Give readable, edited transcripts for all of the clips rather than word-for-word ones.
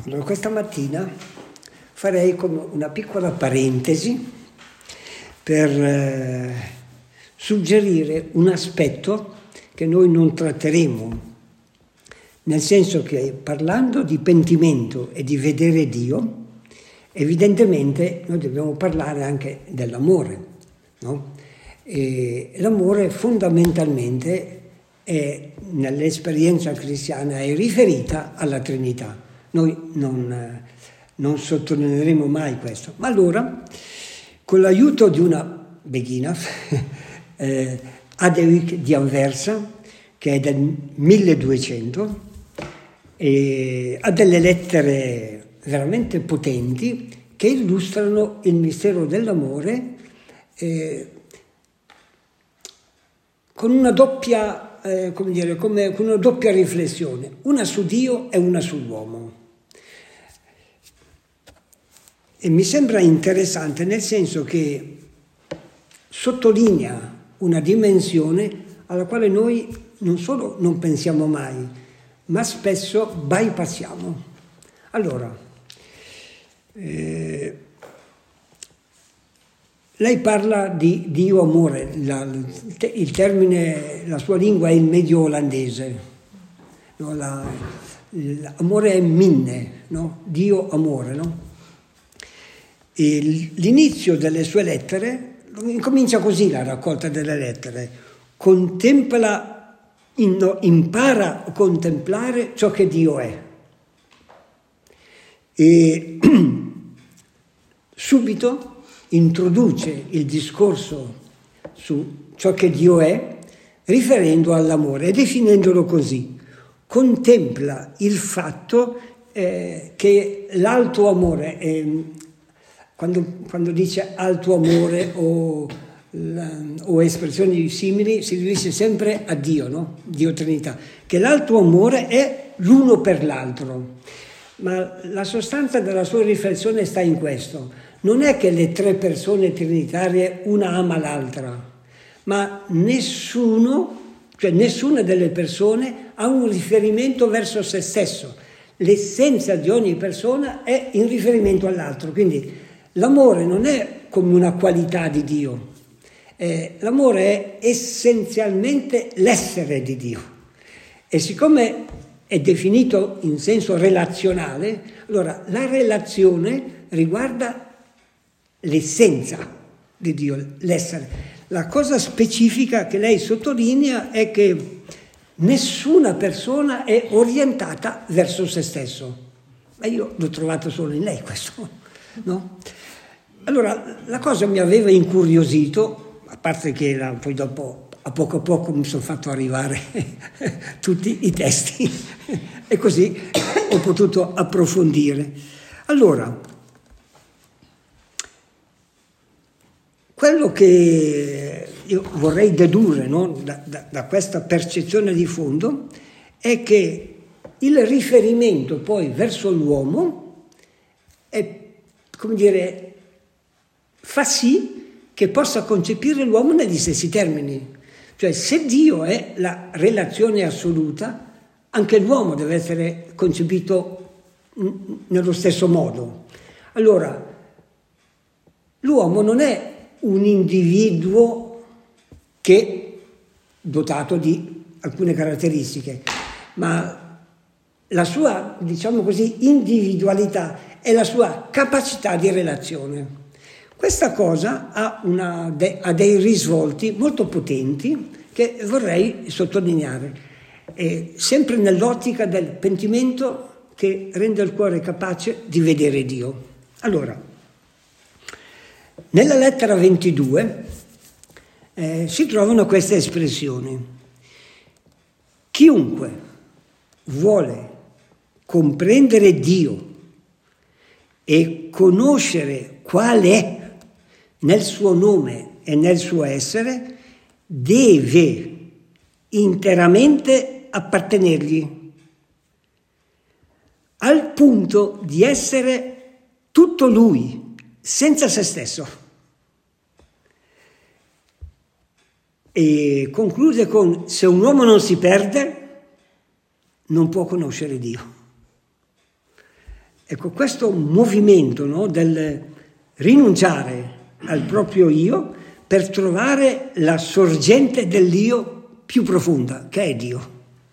Allora, questa mattina farei come una piccola parentesi per suggerire un aspetto che noi non tratteremo, nel senso che parlando di pentimento e di vedere Dio, evidentemente noi dobbiamo parlare anche dell'amore, no? E l'amore fondamentalmente nell'esperienza cristiana è riferita alla Trinità. Noi non sottolineeremo mai questo. Ma allora, con l'aiuto di una beghina, Adewijk di Anversa, che è del 1200, ha delle lettere veramente potenti che illustrano il mistero dell'amore con una doppia con una doppia riflessione, una su Dio e una sull'uomo. E mi sembra interessante nel senso che sottolinea una dimensione alla quale noi non solo non pensiamo mai, ma spesso bypassiamo. Allora, lei parla di Dio amore, il termine, la sua lingua è il medio olandese, no? L'amore è minne, no? Dio amore, no? E l'inizio delle sue lettere, incomincia così la raccolta delle lettere: impara a contemplare ciò che Dio è. E subito introduce il discorso su ciò che Dio è, riferendo all'amore e definendolo così: contempla il fatto che l'alto amore, quando dice alto amore o espressioni simili, si riferisce sempre a Dio, no? Dio Trinità, che l'alto amore è l'uno per l'altro. Ma la sostanza della sua riflessione sta in questo: non è che le tre persone trinitarie una ama l'altra, ma nessuna delle persone ha un riferimento verso se stesso. L'essenza di ogni persona è in riferimento all'altro, quindi l'amore non è come una qualità di Dio, l'amore è essenzialmente l'essere di Dio. E siccome è definito in senso relazionale, allora la relazione riguarda l'essenza di Dio, l'essere. La cosa specifica che lei sottolinea è che nessuna persona è orientata verso se stesso. Ma io l'ho trovato solo in lei questo, no? Allora, la cosa mi aveva incuriosito, a parte che poi dopo, a poco mi sono fatto arrivare tutti i testi e così ho potuto approfondire. Allora, quello che io vorrei dedurre, no, da questa percezione di fondo è che il riferimento poi verso l'uomo è, come dire, fa sì che possa concepire l'uomo negli stessi termini. Cioè, se Dio è la relazione assoluta, anche l'uomo deve essere concepito nello stesso modo. Allora, l'uomo non è un individuo che dotato di alcune caratteristiche, ma la sua, diciamo così, individualità è la sua capacità di relazione. Questa cosa ha dei risvolti molto potenti che vorrei sottolineare, sempre nell'ottica del pentimento che rende il cuore capace di vedere Dio. Allora, nella lettera 22 si trovano queste espressioni: chiunque vuole comprendere Dio e conoscere qual è nel suo nome e nel suo essere, deve interamente appartenergli, al punto di essere tutto lui, senza se stesso. E conclude con: se un uomo non si perde, non può conoscere Dio. Ecco, questo movimento, no, del rinunciare al proprio io per trovare la sorgente dell'io più profonda, che è Dio.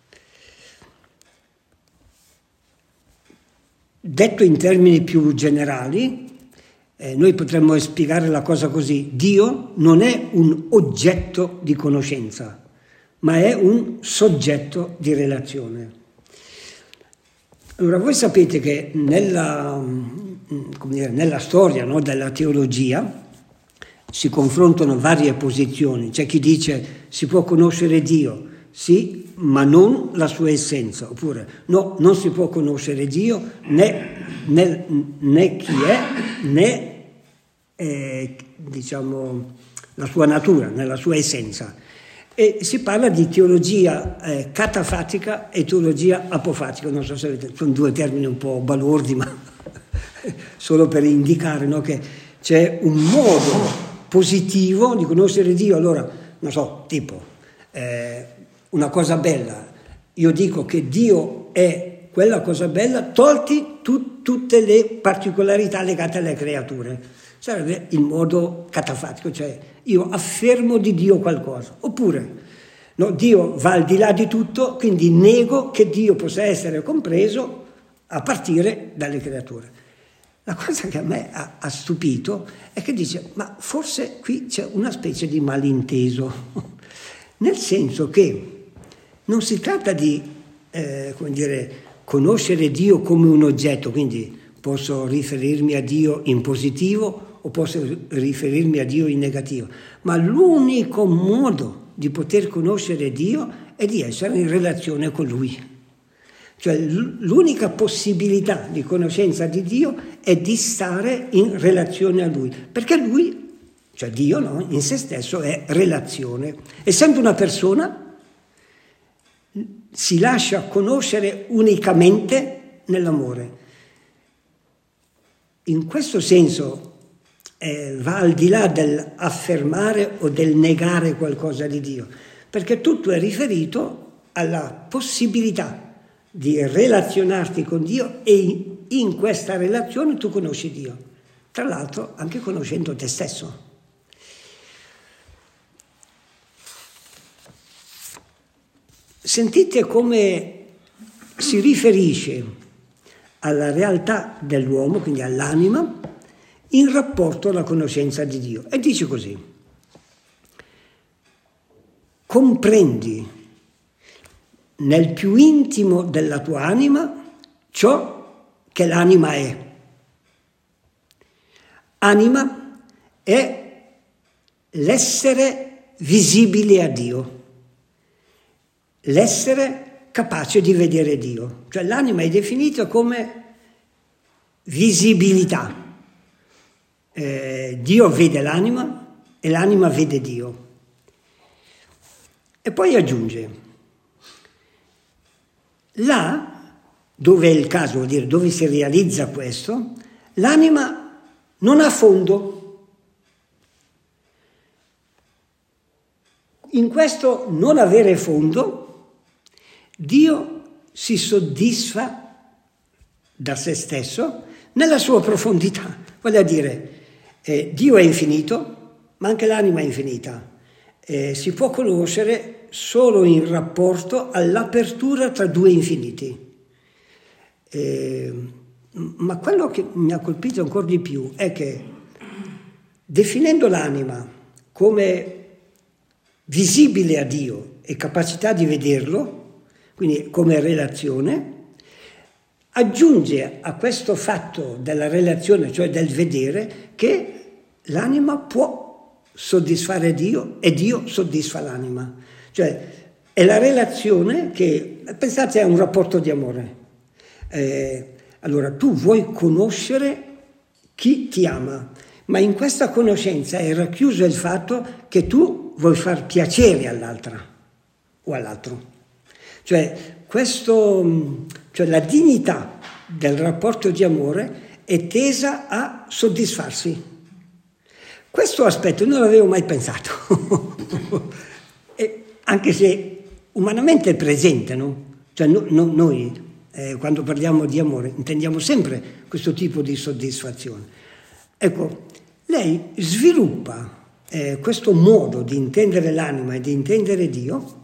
Detto in termini più generali, noi potremmo spiegare la cosa così: Dio non è un oggetto di conoscenza, ma è un soggetto di relazione. Allora, voi sapete che nella storia, no, della teologia si confrontano varie posizioni. C'è chi dice si può conoscere Dio, sì, ma non la sua essenza, oppure no, non si può conoscere Dio né chi è, né diciamo la sua natura, né la sua essenza. E si parla di teologia catafatica e teologia apofatica. Non so se avete, sono due termini un po' balordi, ma solo per indicare, no, che c'è un modo positivo di conoscere Dio. Allora, non so, tipo, una cosa bella, io dico che Dio è quella cosa bella, tolti tutte le particolarità legate alle creature. Sarebbe il modo catafatico, cioè io affermo di Dio qualcosa. Oppure, no, Dio va al di là di tutto, quindi nego che Dio possa essere compreso a partire dalle creature. La cosa che a me ha stupito è che dice, ma forse qui c'è una specie di malinteso, nel senso che non si tratta di, conoscere Dio come un oggetto, quindi posso riferirmi a Dio in positivo o posso riferirmi a Dio in negativo, ma l'unico modo di poter conoscere Dio è di essere in relazione con Lui. Cioè l'unica possibilità di conoscenza di Dio è di stare in relazione a Lui, perché Lui, cioè Dio, no, in se stesso è relazione. Essendo una persona, si lascia conoscere unicamente nell'amore. In questo senso va al di là dell'affermare o del negare qualcosa di Dio, perché tutto è riferito alla possibilità di relazionarti con Dio e in questa relazione tu conosci Dio, tra l'altro anche conoscendo te stesso. Sentite come si riferisce alla realtà dell'uomo, quindi all'anima, in rapporto alla conoscenza di Dio. E dice così: comprendi nel più intimo della tua anima ciò che l'anima è. Anima è l'essere visibile a Dio, l'essere capace di vedere Dio. Cioè l'anima è definita come visibilità. Dio vede l'anima e l'anima vede Dio. E poi aggiunge: là dove è il caso, vuol dire dove si realizza questo, l'anima non ha fondo. In questo non avere fondo, Dio si soddisfa da se stesso nella sua profondità. Voglio dire, Dio è infinito, ma anche l'anima è infinita. Si può conoscere solo in rapporto all'apertura tra due infiniti. Ma quello che mi ha colpito ancora di più è che, definendo l'anima come visibile a Dio e capacità di vederlo, quindi come relazione, aggiunge a questo fatto della relazione, cioè del vedere, che l'anima può soddisfare Dio e Dio soddisfa l'anima. Cioè è la relazione che, pensate, è un rapporto di amore. Allora tu vuoi conoscere chi ti ama, ma in questa conoscenza è racchiuso il fatto che tu vuoi far piacere all'altra o all'altro. Cioè la dignità del rapporto di amore è tesa a soddisfarsi. Questo aspetto non l'avevo mai pensato, anche se umanamente è presente, no? Cioè noi Quando parliamo di amore intendiamo sempre questo tipo di soddisfazione. Ecco, lei sviluppa questo modo di intendere l'anima e di intendere Dio,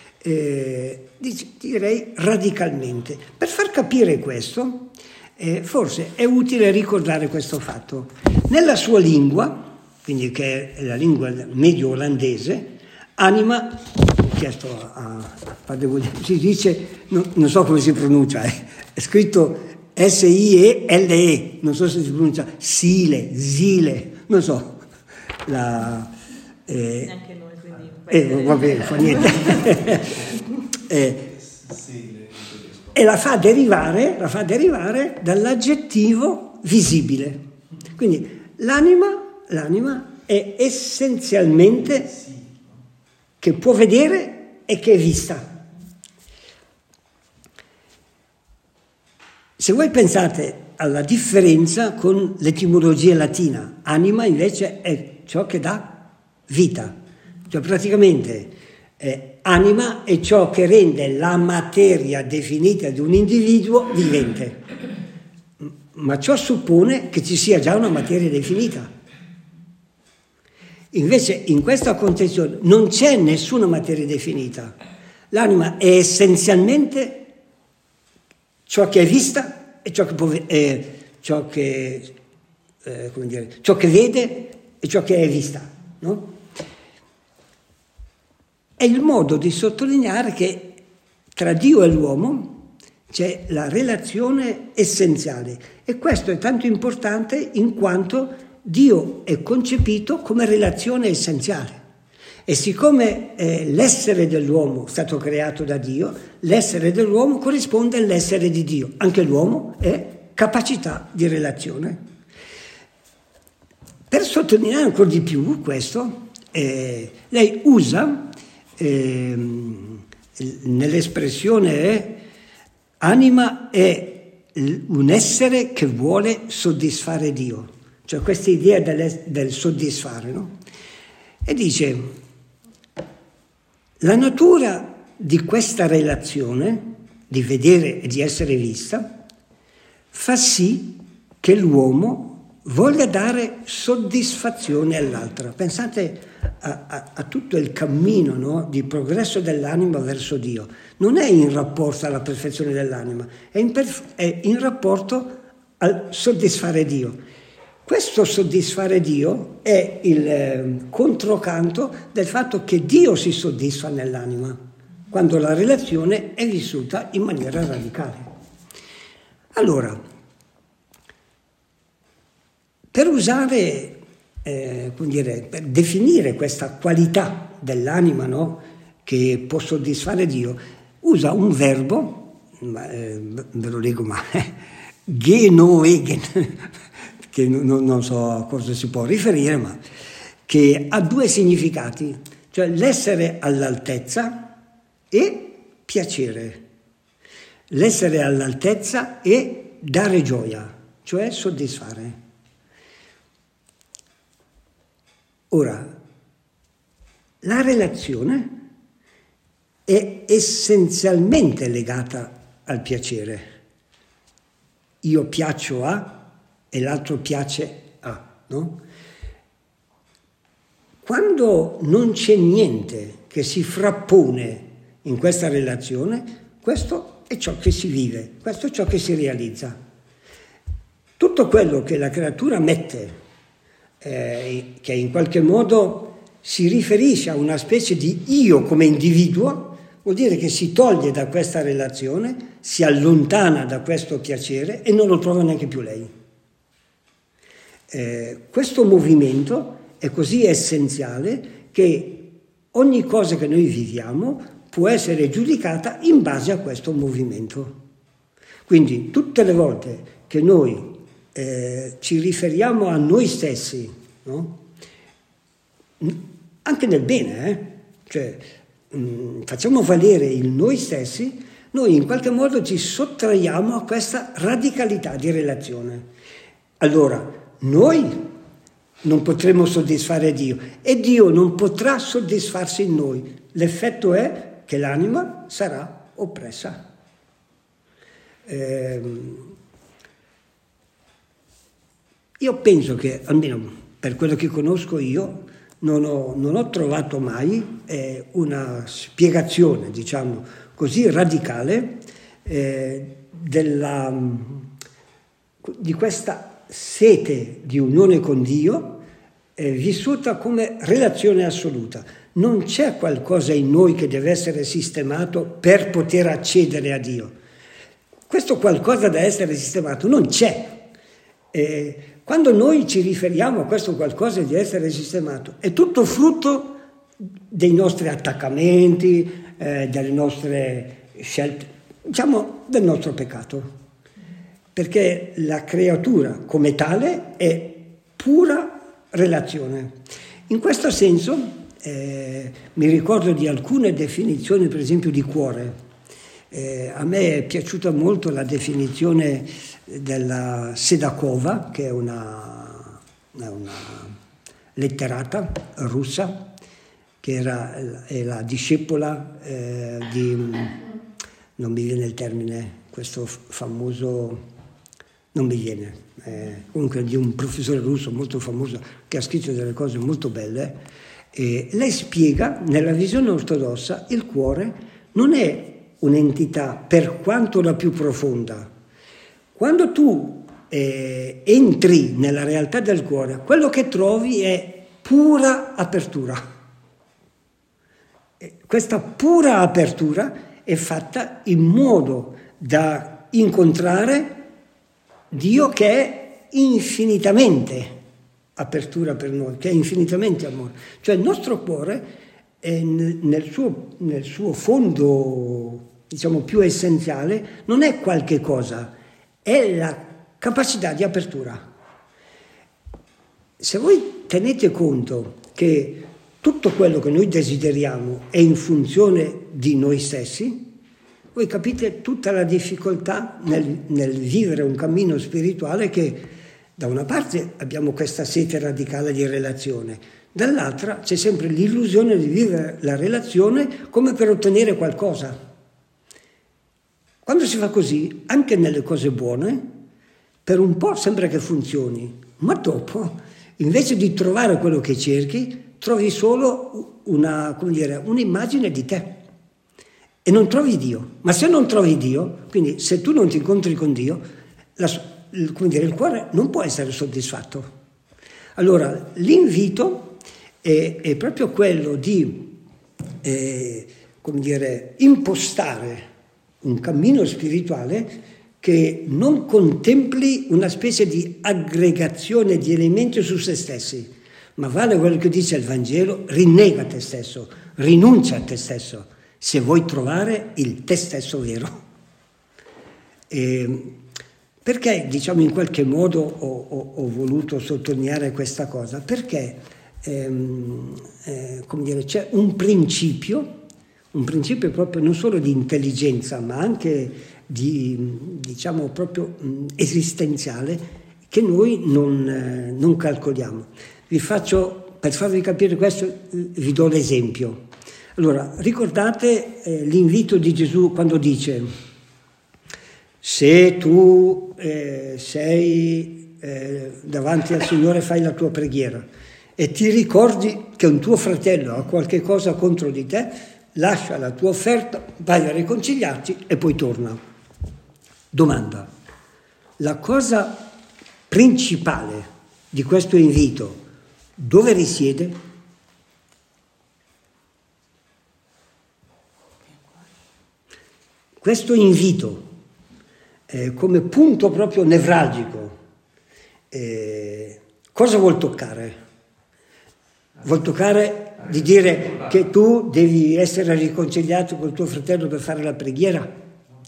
direi radicalmente. Per far capire questo, forse è utile ricordare questo fatto. Nella sua lingua, quindi che è la lingua medio olandese, anima, ho chiesto a Padre Guglielmo, si dice, non so come si pronuncia, è scritto S-I-E-L-E, non so se si pronuncia Zile, non so. Neanche noi, quindi va bene, fa niente. E la fa derivare dall'aggettivo visibile. Quindi l'anima è essenzialmente che può vedere e che è vista. Se voi pensate alla differenza con l'etimologia latina, anima invece è ciò che dà vita, cioè praticamente anima è ciò che rende la materia definita di un individuo vivente, ma ciò suppone che ci sia già una materia definita. Invece in questa concezione non c'è nessuna materia definita, l'anima è essenzialmente ciò che è vista e ciò che vede e ciò che è vista, no? È il modo di sottolineare che tra Dio e l'uomo c'è la relazione essenziale, e questo è tanto importante in quanto Dio è concepito come relazione essenziale. E siccome l'essere dell'uomo è stato creato da Dio, l'essere dell'uomo corrisponde all'essere di Dio. Anche l'uomo è capacità di relazione. Per sottolineare ancora di più questo, lei usa nell'espressione anima è un essere che vuole soddisfare Dio. Cioè questa idea del soddisfare, no? E dice: la natura di questa relazione, di vedere e di essere vista, fa sì che l'uomo voglia dare soddisfazione all'altra. Pensate a tutto il cammino, no, di progresso dell'anima verso Dio. Non è in rapporto alla perfezione dell'anima, è in rapporto al soddisfare Dio. Questo soddisfare Dio è il controcanto del fatto che Dio si soddisfa nell'anima, quando la relazione è vissuta in maniera radicale. Allora, per usare, per definire questa qualità dell'anima, no, che può soddisfare Dio, usa un verbo, ve lo leggo male, genoegen, che non so a cosa si può riferire, ma che ha due significati, cioè l'essere all'altezza e piacere. L'essere all'altezza e dare gioia, cioè soddisfare. Ora, la relazione è essenzialmente legata al piacere. Io piaccio a e l'altro piace a, no? Quando non c'è niente che si frappone in questa relazione, questo è ciò che si vive, questo è ciò che si realizza. Tutto quello che la creatura mette, che in qualche modo si riferisce a una specie di io come individuo, vuol dire che si toglie da questa relazione, si allontana da questo piacere e non lo trova neanche più lei. Questo movimento è così essenziale che ogni cosa che noi viviamo può essere giudicata in base a questo movimento. Quindi tutte le volte che noi ci riferiamo a noi stessi, no? Anche nel bene, cioè facciamo valere il noi stessi, noi in qualche modo ci sottraiamo a questa radicalità di relazione. Allora, noi non potremo soddisfare Dio e Dio non potrà soddisfarsi in noi. L'effetto è che l'anima sarà oppressa. Io penso che, almeno per quello che conosco io, non ho trovato mai una spiegazione, diciamo così, radicale di questa sete di unione con Dio vissuta come relazione assoluta. Non c'è qualcosa in noi che deve essere sistemato per poter accedere a Dio. Questo qualcosa da essere sistemato non c'è. Quando noi ci riferiamo a questo qualcosa di essere sistemato, è tutto frutto dei nostri attaccamenti, delle nostre scelte, diciamo del nostro peccato. Perché la creatura come tale è pura relazione. In questo senso mi ricordo di alcune definizioni, per esempio di cuore. A me è piaciuta molto la definizione della Sedakova, che è una letterata russa, che è la discepola di, non mi viene il termine, questo famoso, non mi viene, comunque di un professore russo molto famoso che ha scritto delle cose molto belle. Lei spiega, nella visione ortodossa, il cuore non è un'entità per quanto la più profonda. Quando tu entri nella realtà del cuore, quello che trovi è pura apertura. Questa pura apertura è fatta in modo da incontrare Dio, che è infinitamente apertura per noi, che è infinitamente amore. Cioè il nostro cuore nel suo fondo, diciamo, più essenziale, non è qualche cosa, è la capacità di apertura. Se voi tenete conto che tutto quello che noi desideriamo è in funzione di noi stessi, voi capite tutta la difficoltà nel vivere un cammino spirituale, che da una parte abbiamo questa sete radicale di relazione, dall'altra c'è sempre l'illusione di vivere la relazione come per ottenere qualcosa. Quando si fa così, anche nelle cose buone, per un po' sembra che funzioni, ma dopo, invece di trovare quello che cerchi, trovi solo un'immagine di te e non trovi Dio. Ma se non trovi Dio, quindi se tu non ti incontri con Dio, il cuore non può essere soddisfatto. Allora, l'invito è proprio quello di impostare un cammino spirituale che non contempli una specie di aggregazione di elementi su se stessi, ma vale quello che dice il Vangelo: rinnega te stesso, rinuncia a te stesso, se vuoi trovare il te stesso vero. Perché, diciamo, in qualche modo ho voluto sottolineare questa cosa? Perché c'è un principio proprio non solo di intelligenza, ma anche diciamo proprio esistenziale, che noi non calcoliamo. Per farvi capire questo, vi do l'esempio. Allora, ricordate l'invito di Gesù quando dice: se tu sei davanti al Signore, fai la tua preghiera e ti ricordi che un tuo fratello ha qualche cosa contro di te, lascia la tua offerta, vai a riconciliarti e poi torna. Domanda: la cosa principale di questo invito dove risiede? Questo invito come punto proprio nevralgico cosa vuol toccare? Vuol toccare di dire che tu devi essere riconciliato col tuo fratello per fare la preghiera?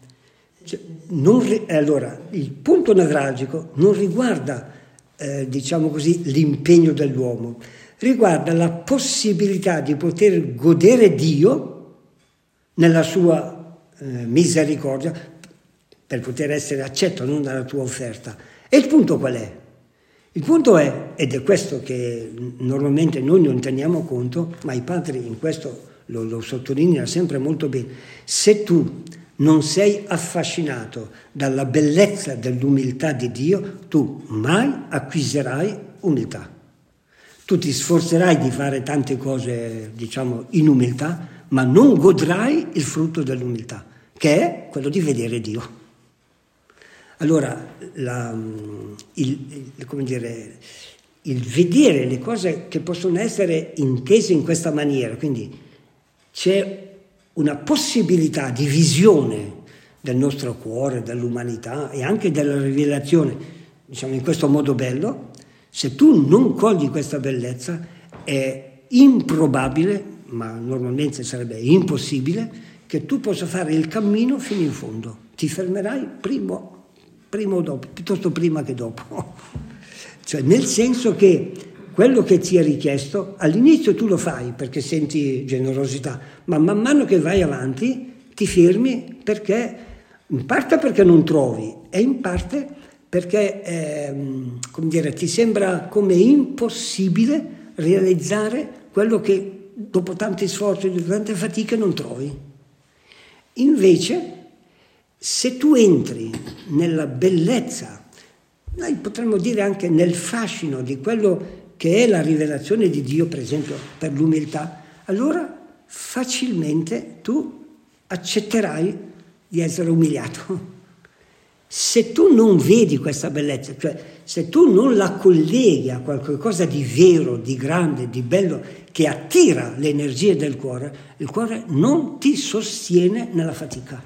Allora, il punto nevralgico non riguarda, diciamo così, l'impegno dell'uomo, riguarda la possibilità di poter godere Dio nella sua misericordia, per poter essere accetto non dalla tua offerta. E il punto qual è? Il punto è, ed è questo che normalmente noi non teniamo conto, ma i padri in questo lo sottolineano sempre molto bene: se tu non sei affascinato dalla bellezza dell'umiltà di Dio, tu mai acquisirai umiltà. Tu ti sforzerai di fare tante cose, diciamo, in umiltà, ma non godrai il frutto dell'umiltà, che è quello di vedere Dio. Allora, il vedere le cose che possono essere intese in questa maniera, quindi c'è una possibilità di visione del nostro cuore, dell'umanità e anche della rivelazione, diciamo in questo modo bello. Se tu non cogli questa bellezza è improbabile, ma normalmente sarebbe impossibile, che tu possa fare il cammino fino in fondo. Ti fermerai prima o dopo, piuttosto prima che dopo. Cioè nel senso che quello che ti è richiesto, all'inizio tu lo fai perché senti generosità, ma man mano che vai avanti ti fermi perché, in parte perché non trovi e in parte perché ti sembra come impossibile realizzare quello che dopo tanti sforzi, dopo tante fatiche non trovi. Invece, se tu entri nella bellezza, noi potremmo dire anche nel fascino di quello che è la rivelazione di Dio, per esempio, per l'umiltà, allora facilmente tu accetterai di essere umiliato. Se tu non vedi questa bellezza, cioè se tu non la colleghi a qualcosa di vero, di grande, di bello, che attira le energie del cuore, il cuore non ti sostiene nella fatica.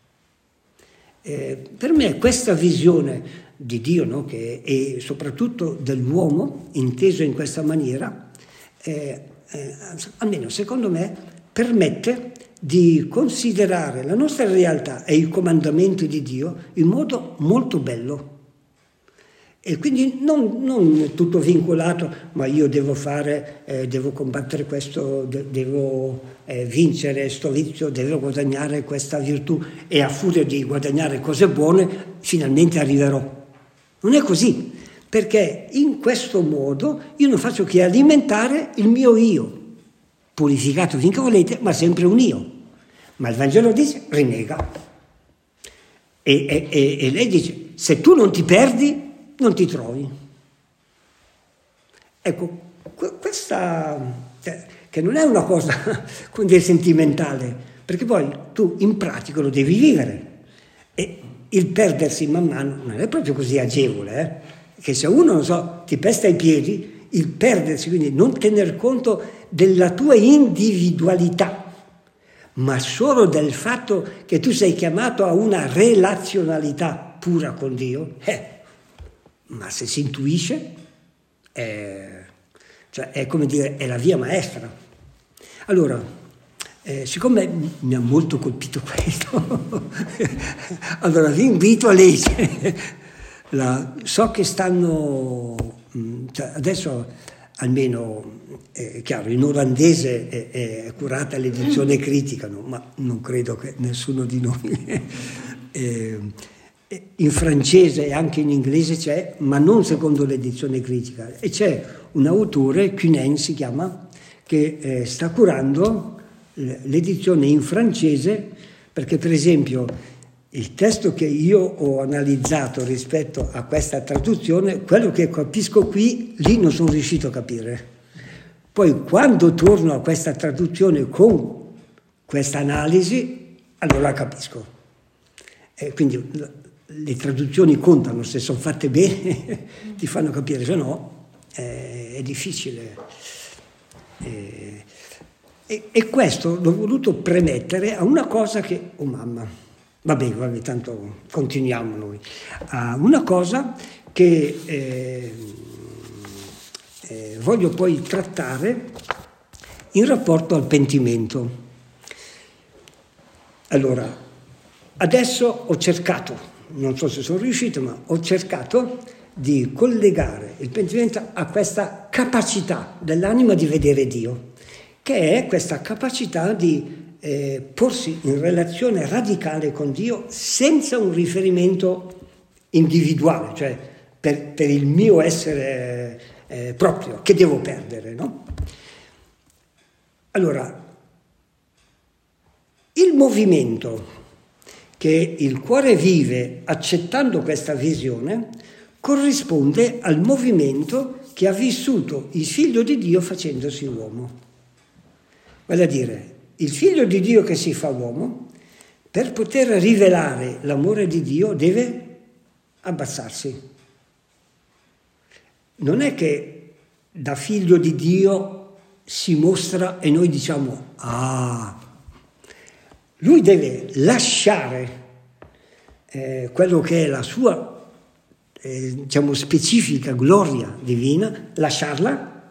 Per me questa visione di Dio, no, e soprattutto dell'uomo, inteso in questa maniera, almeno secondo me, permette di considerare la nostra realtà e i comandamenti di Dio in modo molto bello. E quindi non tutto vincolato, ma io devo fare, devo combattere questo, devo vincere sto vizio, devo guadagnare questa virtù e a furia di guadagnare cose buone finalmente arriverò. Non è così, perché in questo modo io non faccio che alimentare il mio io, purificato finché volete, ma sempre un io. Ma il Vangelo dice rinnega. E lei dice, se tu non ti perdi, non ti trovi. Ecco, questa, che non è una cosa sentimentale, perché poi tu in pratica lo devi vivere. E il perdersi man mano non è proprio così agevole, che se uno, non so, ti pesta i piedi, il perdersi, quindi non tener conto della tua individualità, ma solo del fatto che tu sei chiamato a una relazionalità pura con Dio, ma se si intuisce, cioè è come dire, è la via maestra. Allora, siccome mi ha molto colpito questo, allora vi invito a leggere. So che stanno, cioè adesso almeno, è chiaro, in olandese è curata l'edizione critica, no? Ma non credo che nessuno di noi... in francese e anche in inglese c'è, ma non secondo l'edizione critica. E c'è un autore, Cunen si chiama, che sta curando l'edizione in francese, perché per esempio il testo che io ho analizzato rispetto a questa traduzione, quello che capisco qui, lì non sono riuscito a capire. Poi quando torno a questa traduzione con questa analisi, allora capisco. Quindi le traduzioni contano, se sono fatte bene ti fanno capire, se no è difficile. E questo l'ho voluto premettere a una cosa che, oh mamma, vabbè, tanto continuiamo noi, a una cosa che voglio poi trattare in rapporto al pentimento. Allora, adesso ho cercato, non so se sono riuscito, ma ho cercato di collegare il pentimento a questa capacità dell'anima di vedere Dio, che è questa capacità di porsi in relazione radicale con Dio senza un riferimento individuale, cioè per il mio essere proprio, che devo perdere, no? Allora, il movimento che il cuore vive accettando questa visione corrisponde al movimento che ha vissuto il Figlio di Dio facendosi uomo. Vale a dire, il Figlio di Dio che si fa uomo, per poter rivelare l'amore di Dio deve abbassarsi. Non è che da Figlio di Dio si mostra e noi diciamo ah. Lui deve lasciare quello che è la sua diciamo specifica gloria divina, lasciarla,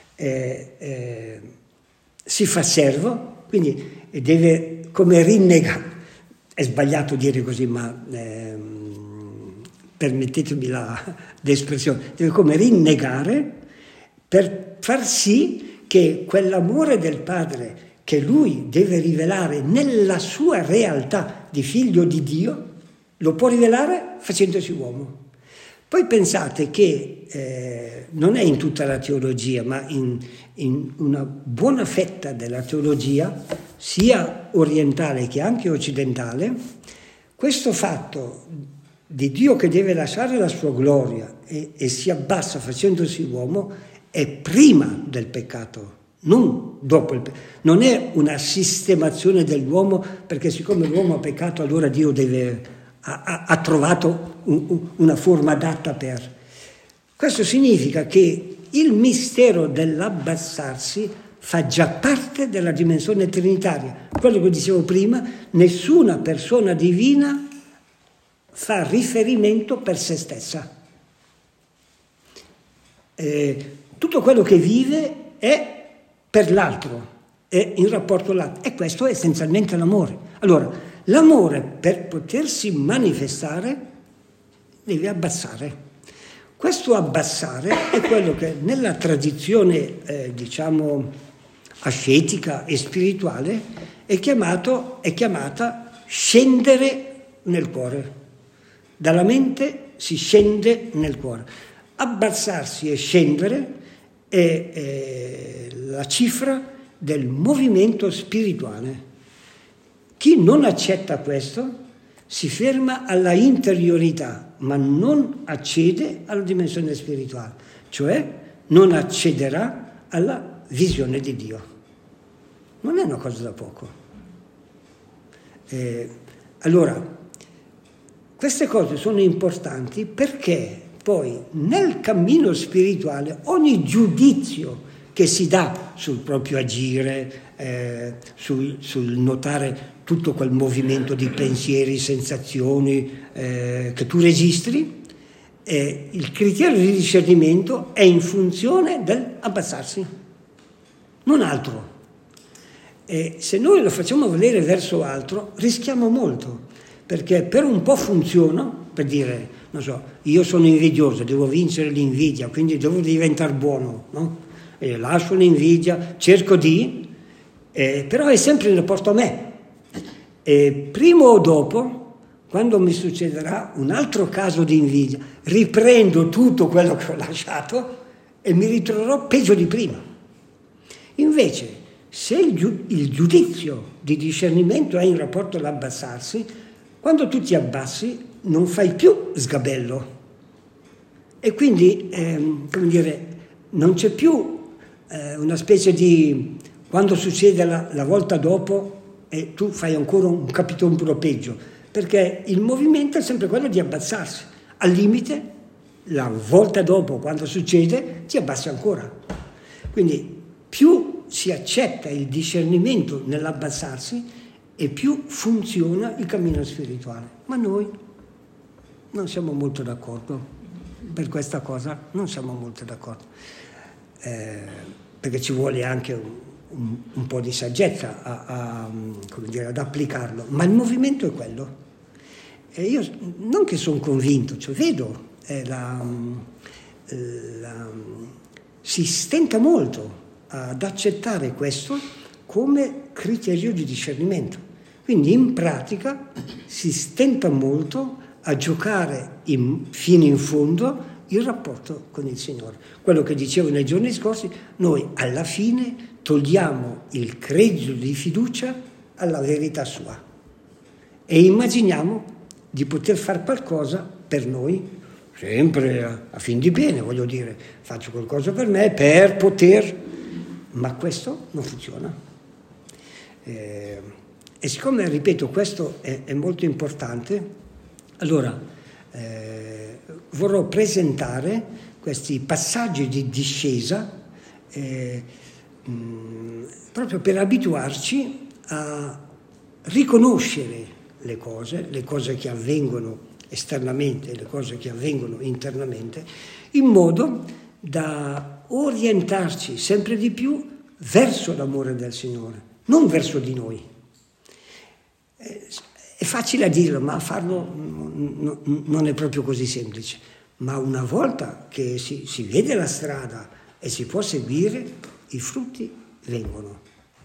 si fa servo, quindi deve come rinnegare, è sbagliato dire così, ma permettetemi l'espressione, deve come rinnegare per far sì che quell'amore del Padre che lui deve rivelare nella sua realtà di figlio di Dio, lo può rivelare facendosi uomo. Poi pensate che non è in tutta la teologia, ma in una buona fetta della teologia, sia orientale che anche occidentale, questo fatto di Dio che deve lasciare la sua gloria e si abbassa facendosi uomo è prima del peccato, non dopo il peccato. Non è una sistemazione dell'uomo, perché siccome l'uomo ha peccato allora Dio ha trovato una forma adatta per. Questo significa che il mistero dell'abbassarsi fa già parte della dimensione trinitaria. Quello che dicevo prima, nessuna persona divina fa riferimento per se stessa. Tutto quello che vive è per l'altro, è in rapporto all'altro, e questo è essenzialmente l'amore. Allora, l'amore per potersi manifestare deve abbassare. Questo abbassare è quello che nella tradizione, diciamo, ascetica e spirituale è chiamata scendere nel cuore. Dalla mente si scende nel cuore. Abbassarsi e scendere è la cifra del movimento spirituale. Chi non accetta questo si ferma alla interiorità, ma non accede alla dimensione spirituale, cioè non accederà alla visione di Dio. Non è una cosa da poco. Allora, queste cose sono importanti perché poi nel cammino spirituale ogni giudizio che si dà sul proprio agire, sul notare tutto quel movimento di pensieri, sensazioni che tu registri, il criterio di discernimento è in funzione dell'abbassarsi, non altro. E se noi lo facciamo valere verso altro, rischiamo molto, perché per un po' funziona, per dire, non so, io sono invidioso, devo vincere l'invidia, quindi devo diventare buono, no? E lascio l'invidia, cerco però è sempre in rapporto a me. E prima o dopo, quando mi succederà un altro caso di invidia, riprendo tutto quello che ho lasciato e mi ritroverò peggio di prima. Invece, se il giudizio di discernimento è in rapporto all'abbassarsi, quando tu ti abbassi non fai più sgabello. E quindi, come dire, non c'è più una specie di, quando succede la volta dopo e tu fai ancora un capitolo peggio, perché il movimento è sempre quello di abbassarsi. Al limite, la volta dopo, quando succede, ti abbassi ancora. Quindi più si accetta il discernimento nell'abbassarsi e più funziona il cammino spirituale. Ma noi non siamo molto d'accordo per questa cosa, non siamo molto d'accordo. Perché ci vuole anche un po' di saggezza come dire, ad applicarlo, ma il movimento è quello. E io non che sono convinto, cioè vedo, si stenta molto ad accettare questo come criterio di discernimento. Quindi in pratica si stenta molto a giocare fino in fondo il rapporto con il Signore. Quello che dicevo nei giorni scorsi, noi alla fine togliamo il credito di fiducia alla verità sua e immaginiamo di poter fare qualcosa per noi, sempre a fin di bene, voglio dire, faccio qualcosa per me, per poter, ma questo non funziona. E siccome, ripeto, questo è molto importante, allora vorrò presentare questi passaggi di discesa proprio per abituarci a riconoscere le cose che avvengono esternamente e le cose che avvengono internamente, in modo da orientarci sempre di più verso l'amore del Signore, non verso di noi. È facile a dirlo, ma a farlo non è proprio così semplice. Ma una volta che si vede la strada e si può seguire, i frutti vengono.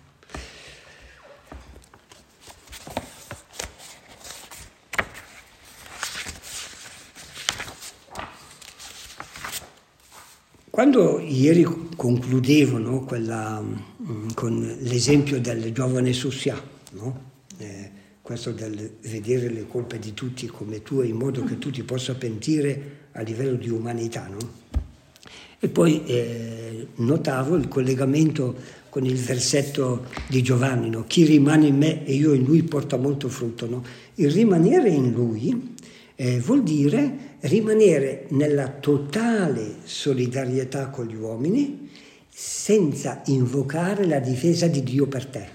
Quando ieri concludevo, no, con l'esempio del giovane Sussia, no? Questo del vedere le colpe di tutti come tue, in modo che tu ti possa pentire a livello di umanità, no? E poi notavo il collegamento con il versetto di Giovanni, no? Chi rimane in me e io in lui porta molto frutto, no? Il rimanere in lui vuol dire rimanere nella totale solidarietà con gli uomini senza invocare la difesa di Dio per te.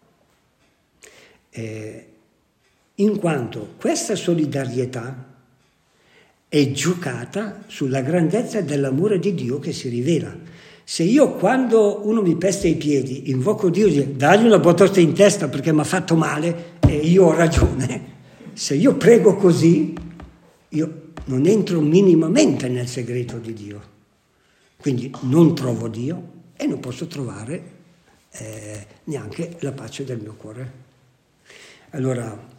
In quanto questa solidarietà è giocata sulla grandezza dell'amore di Dio che si rivela. Se io, quando uno mi pesta i piedi, invoco Dio e dico dagli una botta in testa perché mi ha fatto male e io ho ragione, se io prego così, io non entro minimamente nel segreto di Dio. Quindi non trovo Dio e non posso trovare neanche la pace del mio cuore. Allora,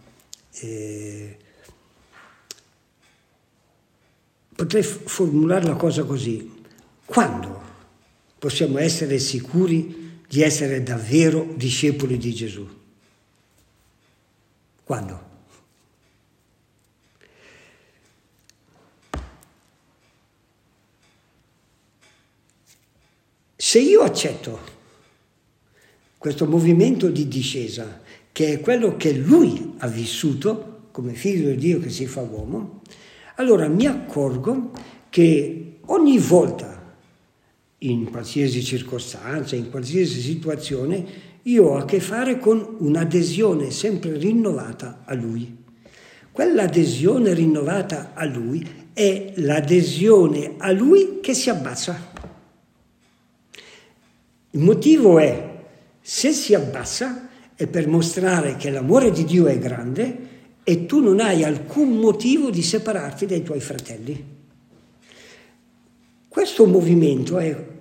potrei formulare la cosa così: quando possiamo essere sicuri di essere davvero discepoli di Gesù? Quando? Se io accetto questo movimento di discesa, che è quello che lui ha vissuto come figlio di Dio che si fa uomo, allora mi accorgo che ogni volta, in qualsiasi circostanza, in qualsiasi situazione, io ho a che fare con un'adesione sempre rinnovata a lui. Quell'adesione rinnovata a lui è l'adesione a lui che si abbassa. Il motivo è, se si abbassa, è per mostrare che l'amore di Dio è grande e tu non hai alcun motivo di separarti dai tuoi fratelli. Questo movimento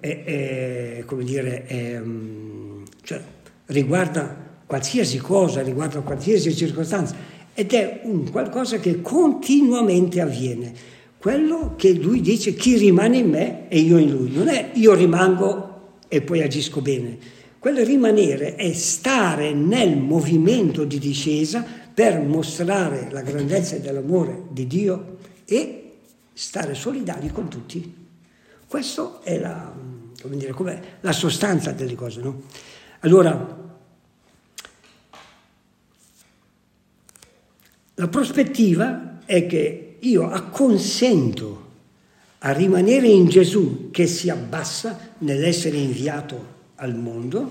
cioè, riguarda qualsiasi cosa, riguarda qualsiasi circostanza, ed è un qualcosa che continuamente avviene. Quello che lui dice, chi rimane in me e io in lui, non è io rimango e poi agisco bene. Quel rimanere è stare nel movimento di discesa per mostrare la grandezza dell'amore di Dio e stare solidari con tutti. Questo è com'è la sostanza delle cose, no? Allora, la prospettiva è che io acconsento a rimanere in Gesù che si abbassa nell'essere inviato al mondo,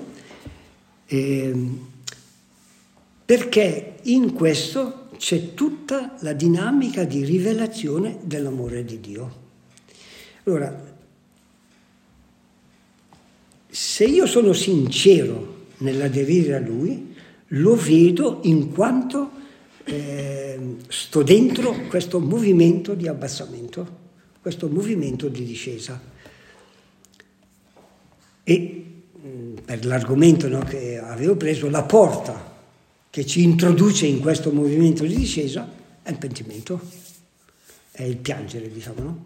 perché in questo c'è tutta la dinamica di rivelazione dell'amore di Dio. Allora, se io sono sincero nell'aderire a Lui, lo vedo in quanto sto dentro questo movimento di abbassamento, questo movimento di discesa. E per l'argomento, no, che avevo preso, la porta che ci introduce in questo movimento di discesa è il pentimento, è il piangere, diciamo, no?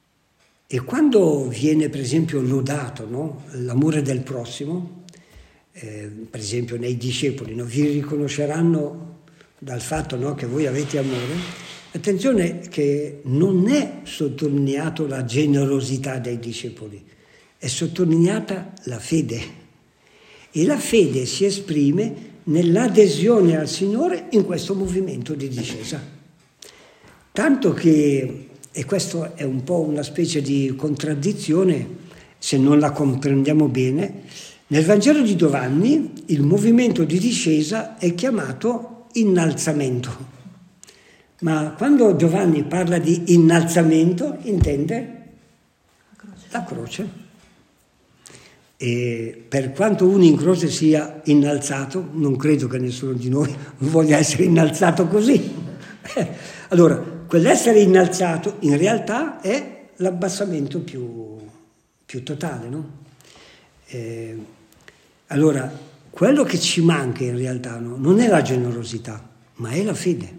E quando viene, per esempio, lodato, no, l'amore del prossimo, per esempio nei discepoli, no? Vi riconosceranno dal fatto, no, che voi avete amore. Attenzione che non è sottolineato la generosità dei discepoli, è sottolineata la fede. E la fede si esprime nell'adesione al Signore in questo movimento di discesa. Tanto che, e questo è un po' una specie di contraddizione, se non la comprendiamo bene, nel Vangelo di Giovanni il movimento di discesa è chiamato innalzamento. Ma quando Giovanni parla di innalzamento intende la croce. E per quanto uno in croce sia innalzato, non credo che nessuno di noi voglia essere innalzato così. Allora, quell'essere innalzato in realtà è l'abbassamento più totale, no? Allora, quello che ci manca in realtà, no, non è la generosità, ma è la fede.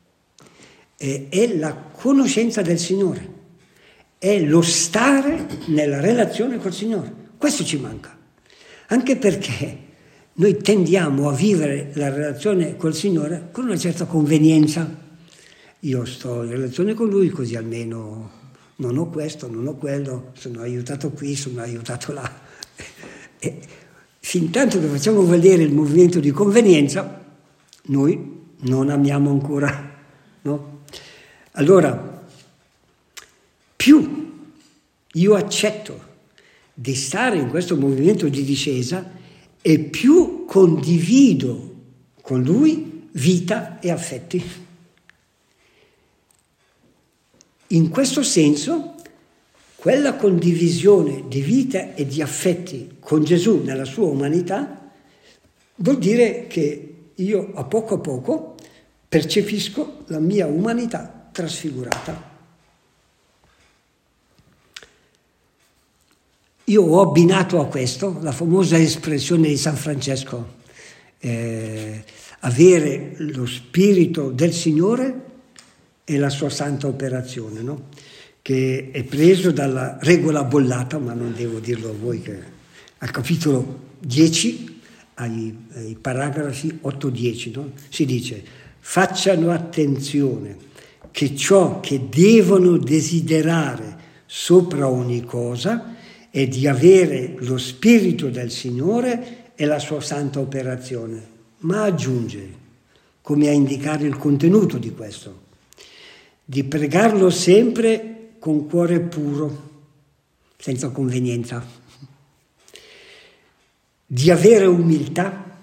È la conoscenza del Signore, è lo stare nella relazione col Signore. Questo ci manca, anche perché noi tendiamo a vivere la relazione col Signore con una certa convenienza. Io sto in relazione con Lui, così almeno non ho questo, non ho quello, sono aiutato qui, sono aiutato là. E fin tanto che facciamo vedere il movimento di convenienza, noi non amiamo ancora, no? Allora, più io accetto di stare in questo movimento di discesa e più condivido con Lui vita e affetti. In questo senso, quella condivisione di vita e di affetti con Gesù nella sua umanità vuol dire che io a poco percepisco la mia umanità trasfigurata. Io ho abbinato a questo la famosa espressione di San Francesco, avere lo spirito del Signore e la sua santa operazione, no? Che è preso dalla regola bollata, ma non devo dirlo a voi, che al capitolo 10, ai paragrafi 8-10, no? Si dice: facciano attenzione che ciò che devono desiderare sopra ogni cosa è di avere lo Spirito del Signore e la sua santa operazione. Ma aggiunge, come a indicare il contenuto di questo, di pregarlo sempre con cuore puro, senza convenienza, di avere umiltà,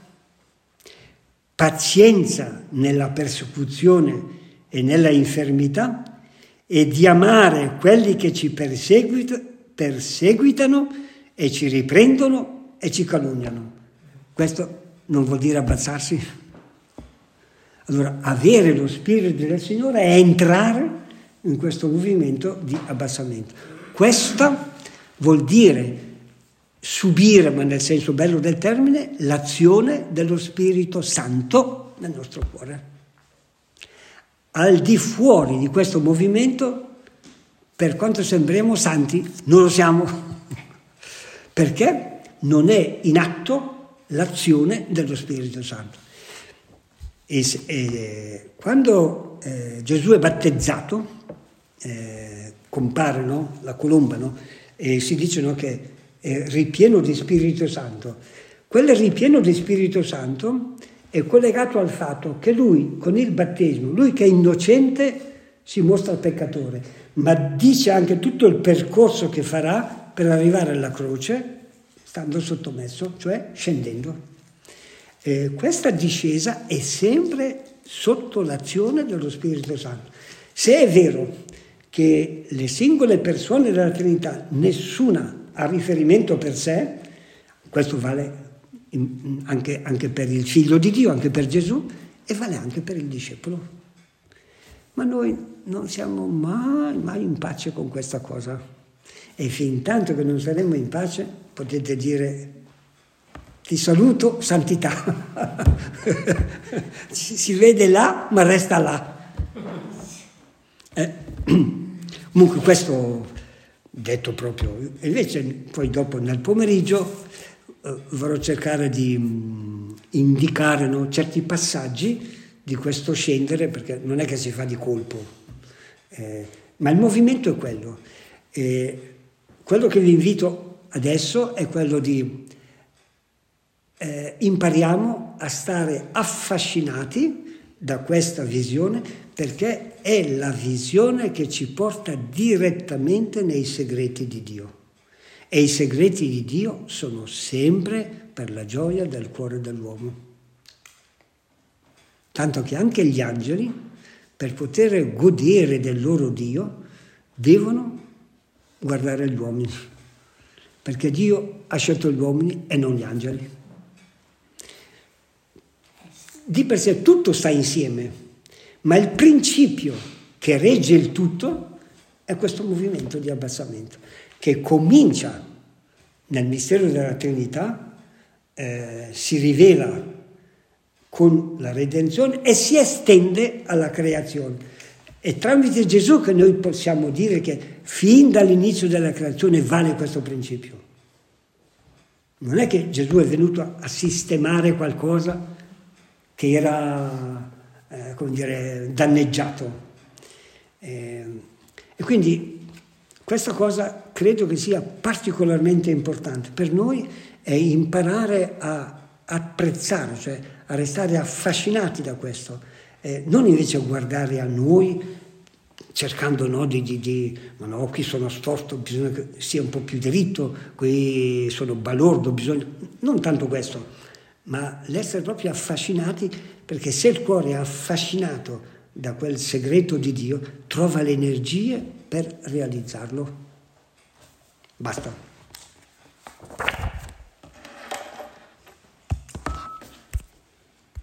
pazienza nella persecuzione e nella infermità, e di amare quelli che ci perseguitano e ci riprendono e ci calunniano. Questo non vuol dire abbassarsi. Allora, avere lo Spirito del Signore è entrare in questo movimento di abbassamento. Questo vuol dire subire, ma nel senso bello del termine, l'azione dello Spirito Santo nel nostro cuore. Al di fuori di questo movimento, per quanto sembriamo santi, non lo siamo, perché non è in atto l'azione dello Spirito Santo. E quando Gesù è battezzato, compare, no, la colomba, no? E si dice, no, che è ripieno di Spirito Santo. Quel ripieno di Spirito Santo è collegato al fatto che lui, con il battesimo, lui che è innocente, si mostra peccatore, ma dice anche tutto il percorso che farà per arrivare alla croce, stando sottomesso, cioè scendendo. Questa discesa è sempre sotto l'azione dello Spirito Santo. Se è vero che le singole persone della Trinità, nessuna ha riferimento per sé, questo vale anche per il Figlio di Dio, anche per Gesù, e vale anche per il discepolo. Ma noi non siamo mai in pace con questa cosa. E fin tanto che non saremo in pace, potete dire: ti saluto, santità. Si vede là, ma resta là. Comunque questo detto proprio. E invece poi dopo nel pomeriggio vorrò cercare di indicare, no, certi passaggi di questo scendere, perché non è che si fa di colpo, ma il movimento è quello. Quello che vi invito adesso è quello di impariamo a stare affascinati da questa visione, perché è la visione che ci porta direttamente nei segreti di Dio. E i segreti di Dio sono sempre per la gioia del cuore dell'uomo. Tanto che anche gli angeli, per poter godere del loro Dio, devono guardare gli uomini, perché Dio ha scelto gli uomini e non gli angeli. Di per sé tutto sta insieme, ma il principio che regge il tutto è questo movimento di abbassamento, che comincia nel mistero della Trinità, si rivela con la redenzione e si estende alla creazione. È tramite Gesù che noi possiamo dire che fin dall'inizio della creazione vale questo principio. Non è che Gesù è venuto a sistemare qualcosa che era, come dire, danneggiato. E quindi questa cosa credo che sia particolarmente importante. Per noi è imparare a apprezzare, cioè a restare affascinati da questo, non invece guardare a noi cercando, no, ma no, qui sono storto, bisogna che sia un po' più dritto, qui sono balordo, bisogna... Non tanto questo, ma l'essere proprio affascinati, perché se il cuore è affascinato da quel segreto di Dio, trova le energie per realizzarlo. Basta.